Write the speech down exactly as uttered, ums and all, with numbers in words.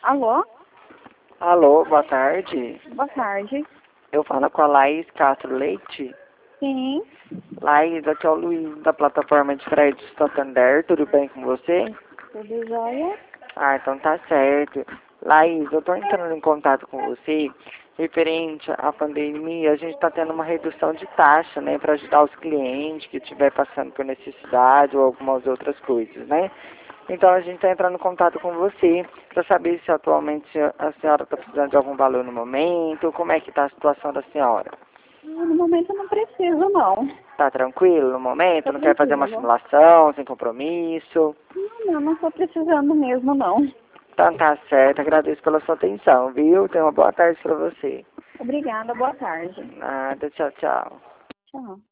Alô? Alô, boa tarde. Boa tarde. Eu falo com a Laís Castro Leite. Sim. Laís, aqui é o Luiz da plataforma de crédito Santander. Tudo bem com você? Tudo jóia? Ah, então tá certo. Laís, eu tô entrando em contato com você referente à pandemia. A gente tá tendo uma redução de taxa, né, para ajudar os clientes que estiver passando por necessidade ou algumas outras coisas, né? Então a gente está entrando em contato com você para saber se atualmente a senhora está precisando de algum valor no momento, como é que está a situação da senhora. No momento eu não preciso, não. Está tranquilo no momento? Tô Não quer fazer uma tranquilo. simulação, sem compromisso? Não, não, não tô precisando mesmo, não. Então tá certo, agradeço pela sua atenção, viu? Tenha uma boa tarde para você. Obrigada, boa tarde. Nada, tchau, tchau. Tchau.